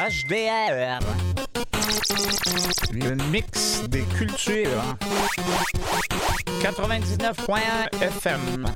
HDR. Le mix des cultures. 99.1 FM.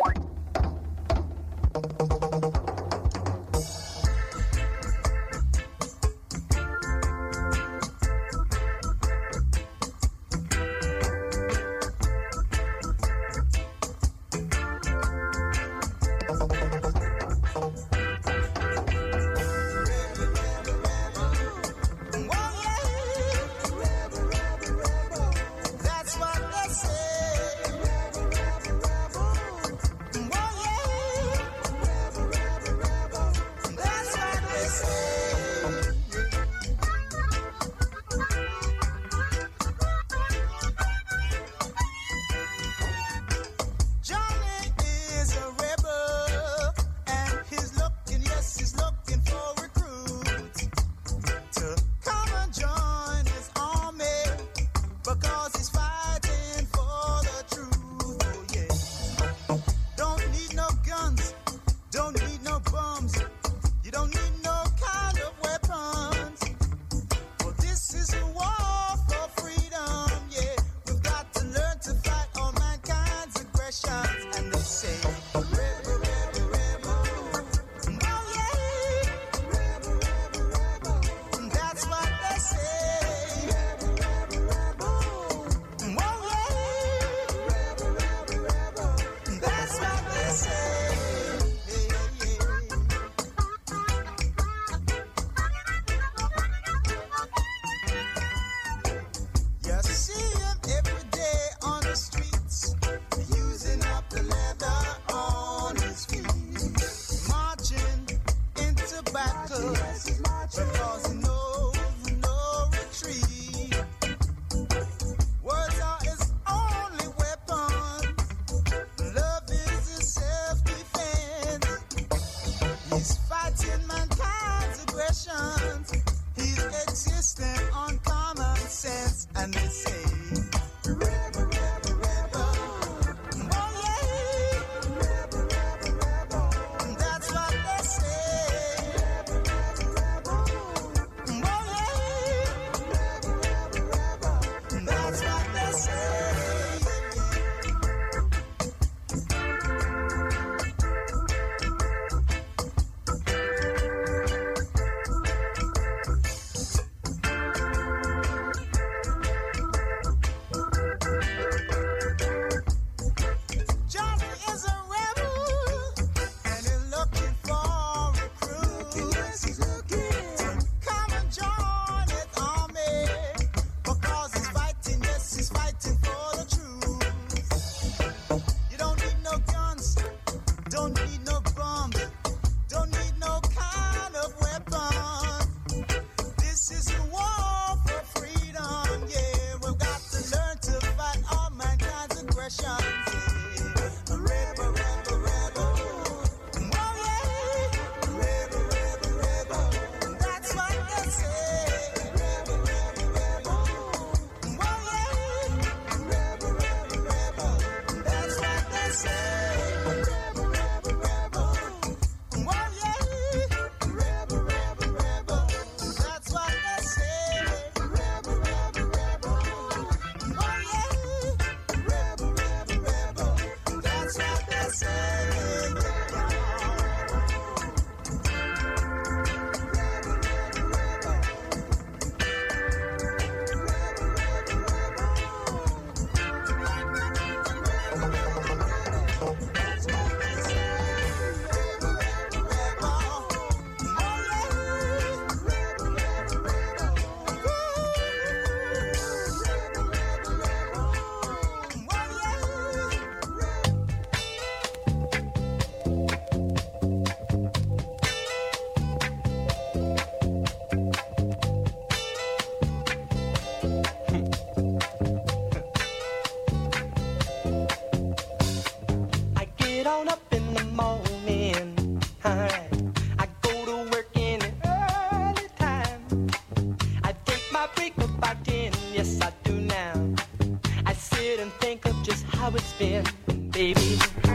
how it's been, baby.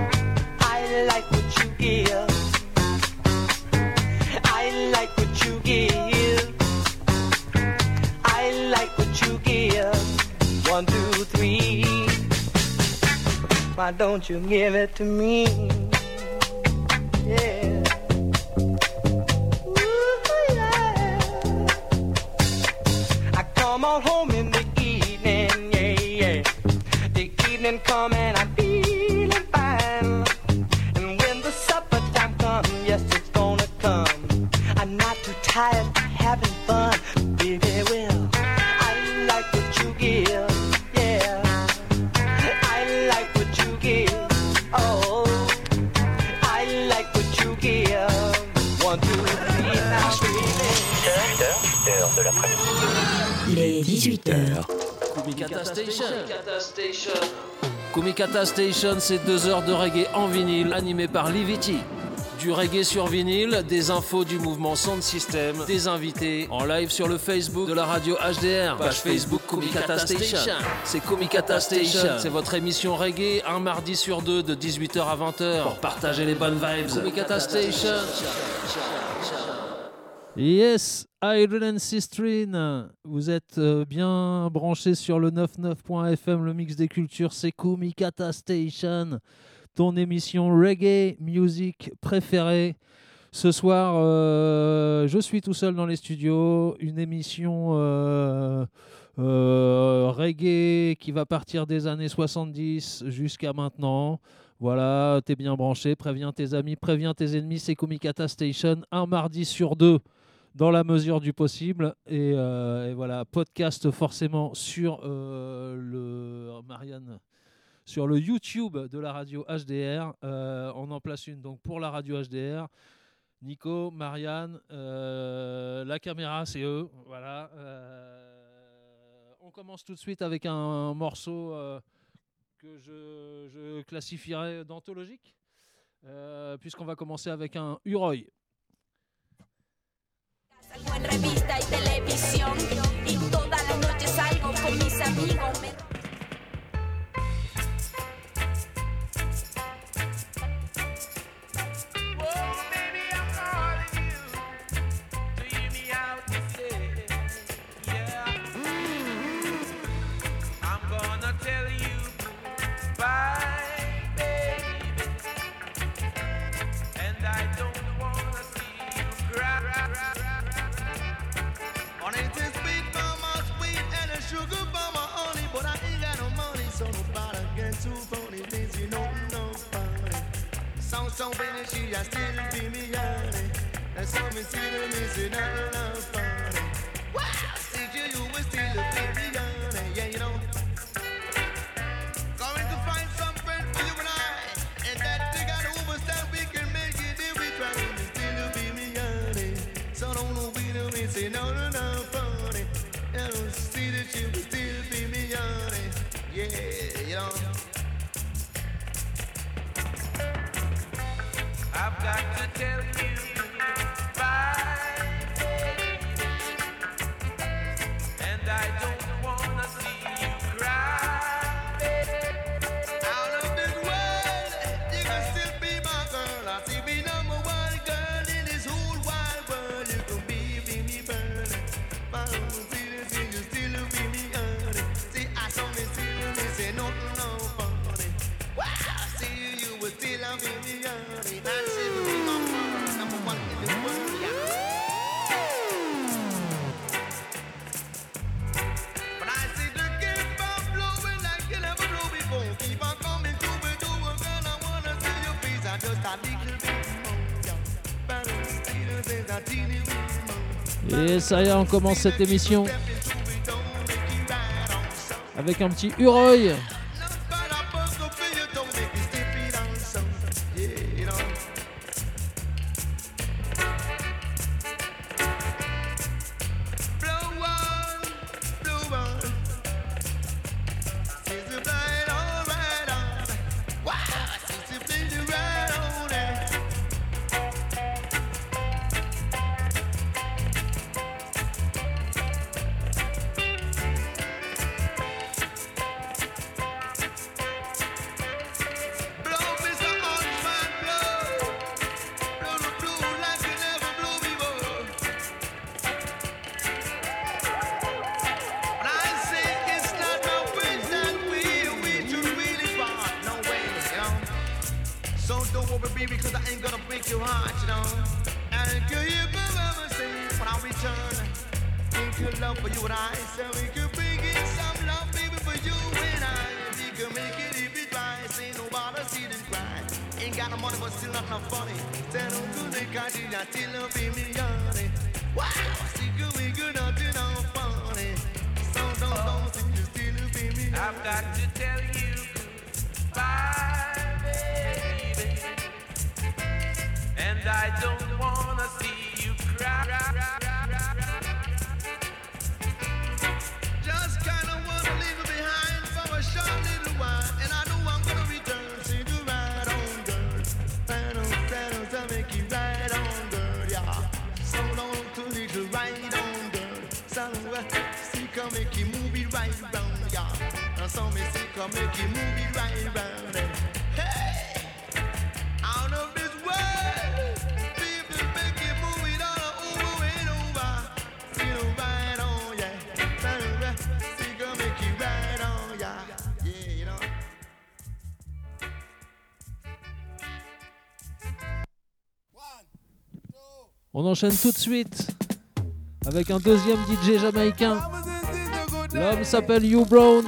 I like what you give. I like what you give. why don't you give it to me? Yeah. Ooh, yeah. I come on home in the evening, yeah, yeah. The evening come and I'm feeling fine. And when the supper time comes, yes, it's gonna come. I'm not too tired of having fun, baby, well, I like what you give. Il est 18h. Kumikata Station. Kumikata Station, c'est 2 heures de reggae en vinyle animé par Liviti. Du reggae sur vinyle, des infos du mouvement Sound System, des invités en live sur le Facebook de la radio HDR, page Facebook Kumikata Station. C'est Kumikata Station, c'est votre émission reggae un mardi sur 2 de 18h à 20h pour partager les bonnes vibes. Kumikata Station. Yes, Iron and Sistrine, vous êtes bien branchés sur le 99.fm, le mix des cultures, c'est Kumikata Station, ton émission reggae music préférée. Ce soir, je suis tout seul dans les studios, une émission reggae qui va partir des années 70 jusqu'à maintenant. Voilà, t'es bien branché, préviens tes amis, préviens tes ennemis, c'est Kumikata Station, un mardi sur 2. Dans la mesure du possible et voilà, podcast forcément sur sur le YouTube de la radio HDR. On en place une donc pour la radio HDR. Nico, Marianne, la caméra c'est eux. Voilà. On commence tout de suite avec un morceau que je classifierais d'anthologique, puisqu'on va commencer avec un Uroy. Salgo en revista y televisión y todas las noches salgo con mis amigos. So baby, she a still be me honey. And so me still missing her love funny. Wow, see you will still be me honey. Yeah, you know. Going to find some friend for you and I. And that thing got overstand we can make it if we try to still be me honey. So don't be the missing no funny. And see that you will still be me honey. Yeah, you know. I've got to tell you bye, baby. And I don't wanna see you cry, baby. Out of this world, you can still be my girl. I see me number one girl in this whole wide world. You can be me burning. But I don't see this thing, you still be me honey. See, I saw me still me say nothing no funny. Wow, see you will still be me honey. Et ça y est, on commence cette émission avec un petit Uroy. So don't worry, baby, cause I ain't gonna break your heart, you know. And could you ever say when I return? Think your love for you and I, so we could bring in some love, baby, for you and I. We could make it if it twice, ain't nobody see them cry. Ain't got no money, but still not funny. Tell them to the country, I still love me, honey. Wow, see good, we good, nothing on funny. So don't think you still love me. I've got to tell you goodbye, baby, and I don't wanna see you cry. Just kinda wanna leave you behind for a short little while, and I know I'm gonna return. See you right on, girl. Saddles, I make you right on, girl. Yeah. So long to little right on, girl. So see, come make you move it right round, yeah. Now so me see, come make you move it right round. Hey, out of this world, people make you move it all over and over. See you right on, yeah. See, come make you right on, yeah. Yeah, you know. On enchaîne tout de suite avec un deuxième DJ jamaïcain. L'homme s'appelle Hugh Brown.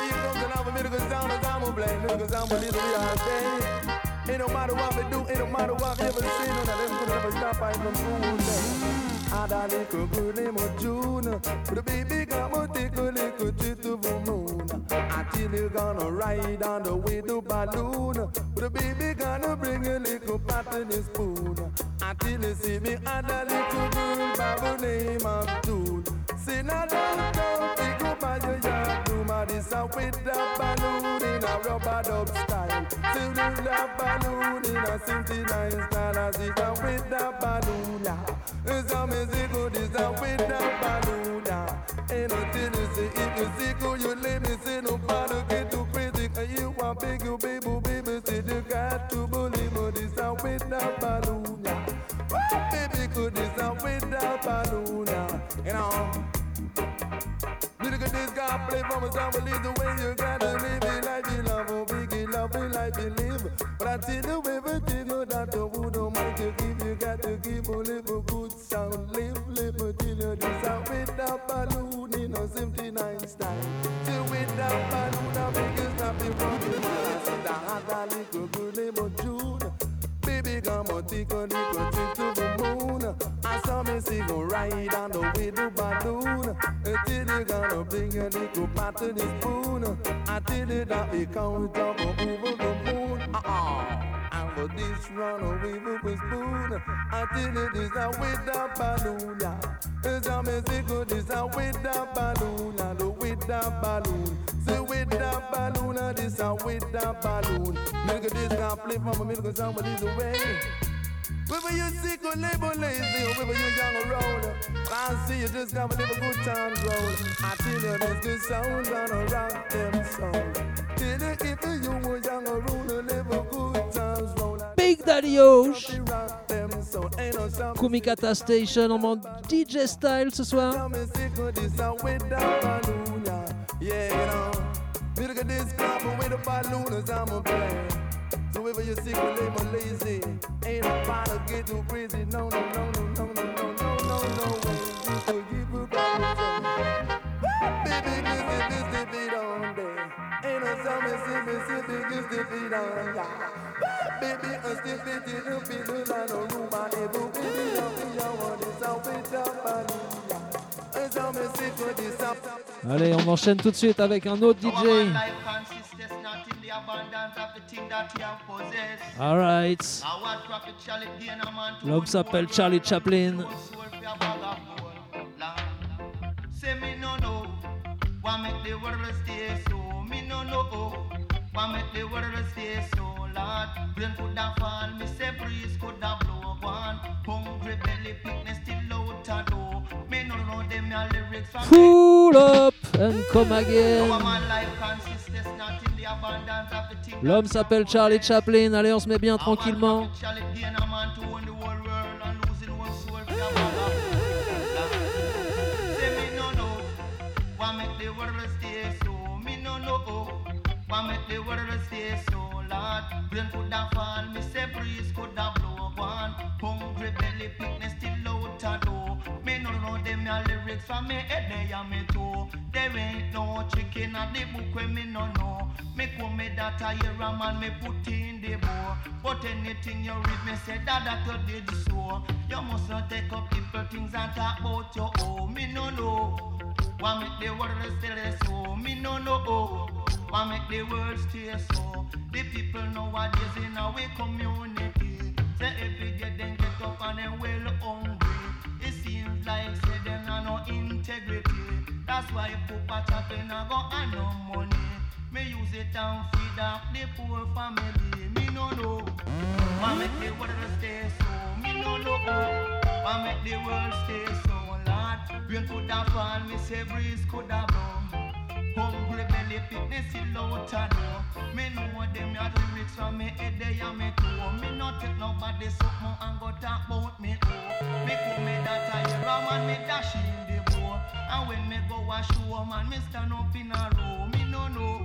Ain't no matter what we do, ain't no matter what we ever see, no, that never stop I from food. I got a little good name of June, but the baby got me take a little trip to the moon. Until you gonna ride on the way to balloon, but the baby gonna bring a little pot in his spoon. Until you see me and a little girl by the name of June. Say now don't pick up by your yard, do my this with the balloon in a rubber dub style. Till the balloon in a 79 style, as it a with the balloon. It's a music good, it's a with the balloon. Ain't nothing to say, if you see good, you let me say no matter get too crazy. And you want big, you baby, say you got to believe, but it's a with the balloon. Baby good, it's a with the balloon. You know. Look at this guy play from a song, believe the way you gotta live it like you love, oh biggie love it like you live. But I tell you everything you that the wood don't mind you give, you got to give a little good sound. Live till you this out with that balloon in a 79 style. Till with that balloon, the biggest happy from the man. So that had a little good name of June. Baby, come on, take a little trip to the moon. I saw me see go ride on the way to balloon. Until you gonna bring a little pot in the spoon. Until you that we count up over the moon. And for this run away with a spoon. Until it is a with the balloon. It's a music good, it's a with the balloon. And with the balloon. Say with the balloon, this a with the balloon. Make this guy play from a middle song, but it's away. Whether you sick or labor lazy, or whether you young or old, I see you just have a little good time roll. I tell you this good sound gonna rock them soul. Tell you if you were young or old, live a good times roll. Big Daddy Osh. Kumikata Station en mode DJ style ce soir. Yeah, you know, look at this club with the balloons I'm a play. So if you're sick or labor lazy, ain't nobody get too crazy. No way. You could give a baby, this the beat on there. Ain't no summer, Mississippi, just the beat on ya. Baby, I still fit in the middle of the room. I never really want this outfit up. Allez, on enchaîne tout de suite avec un autre DJ. Alright. L'homme s'appelle Charlie Chaplin. Pull up and come again. L'homme s'appelle Charlie Chaplin. Allez, on se met bien tranquillement. Why make the world stay so large? Brain could have fall, me lyrics from me head there and me toe. There ain't no chicken at the book when me no know. Me come me that I hear a man me put in the bow. But anything you read me say that you did so. You must not take up people things and talk about your own. Me no know. Why make the world stay so? Me no know. Why make the world stay so? The people nowadays in our community say every day them get up and them well hungry. It seems like say them have no integrity. That's why Papa Chaplain a go and no money. Me use it and feed up the poor family. Me no know. Why make the world stay so? Me no know. Why make the world stay so? Lord, rain could have fall, me say breeze could have blown. Hungry belly fitness in low channel. Me know what them have lyrics from me head there and me toe. Me not take nobody something and go talk about me oh. Me put me that I hear a man me dash in the bow. And when me go a show man me stand up in a row. Me no know.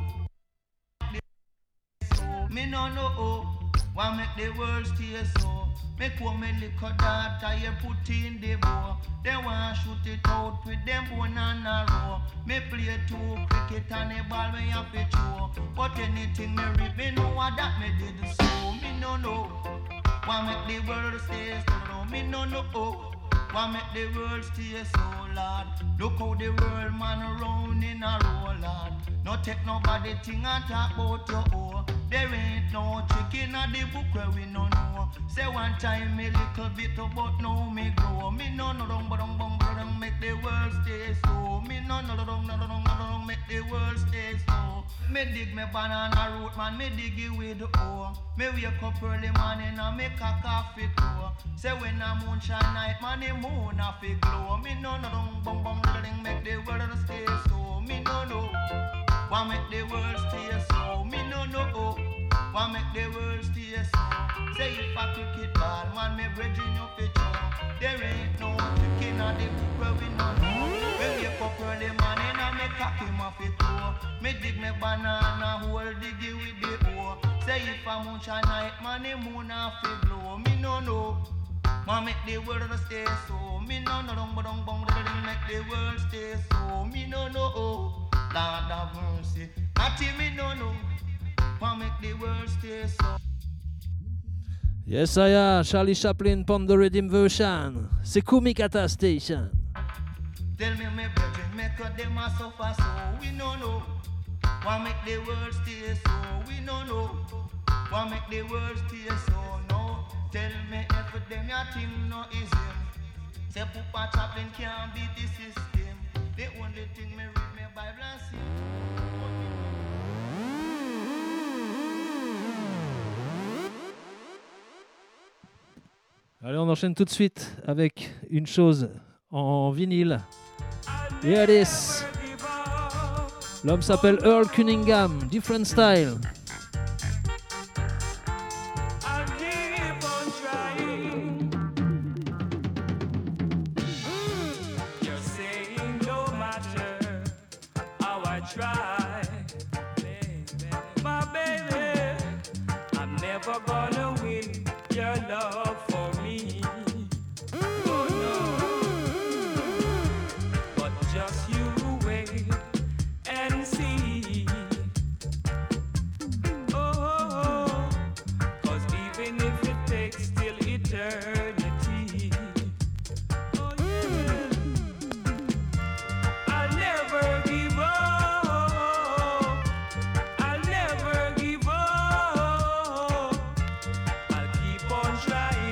Me no know. Why make the world stay so? Me come me little daughter, you put in the bow. They want shoot it out with them bone and a row. Me play two cricket and a ball me have to throw. But anything me read, me know what that me did so. Me no know. Why make the world stay so? Me no know. Why make the world stay so, Lord? Look how the world man around in a row, Lord. No take nobody thing and talk about your own. There ain't no trick in the book where we no know. Say one time me little bit but now me grow. Me no dong make the world stay so. Me no dong make the world stay so. Me dig me banana root man, me dig it with the hoe. Me wake up early morning and make a coffee crow. Say when a moon shine night man the moon a fi glow. Me no dong make the world stay so. Me no know. Why make the world stay so? Me no know. Why make the world stay so? Say if a cricket ball, man, me bridging your picture. There ain't no tricking on the book where we no know. When you up early morning and me cock him off it toe. Me dig me banana hole, dig it with the hoe. Say if a moon shine night, man, the moon a fi glow. Me no know. Why make the world stay so? Me no know. Make the world stay so. Me no know. Lord have mercy. Nothing me no know. Why make the world stay so? Yes, Charlie Chaplin, Pon the Rhythm version. C'est Kumikata Station. Tell me, brethren, make them a suffer so. We no know. Why make the world stay so? We no know. Why make the world stay so? No. Tell me if them a thing no easy. Say Papa Chaplin can't beat the system. The only thing me read me Bible and see. Allez, on enchaîne tout de suite avec une chose en vinyle. Here it is. L'homme s'appelle Earl Cunningham, Different Style. Trying.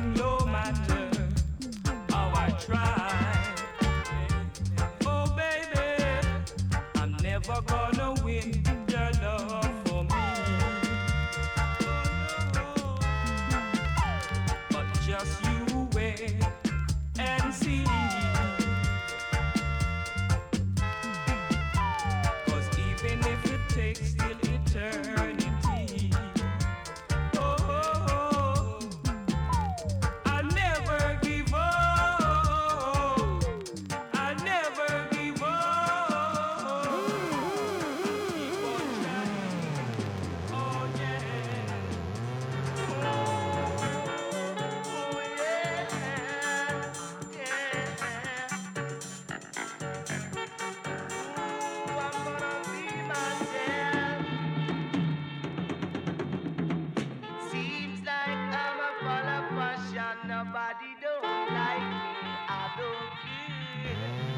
no matter how I try. Oh baby, I'm never gonna win your love for me. Oh, no. But just you wait and see. 'Cause even if it takes till eternity, oh, I'll never give up. I'll never give up. Keep on trying. Oh yeah. Oh yeah. Ooh, I'm gonna be myself. Seems like I'm a full of passion. Nobody don't like me. I don't care.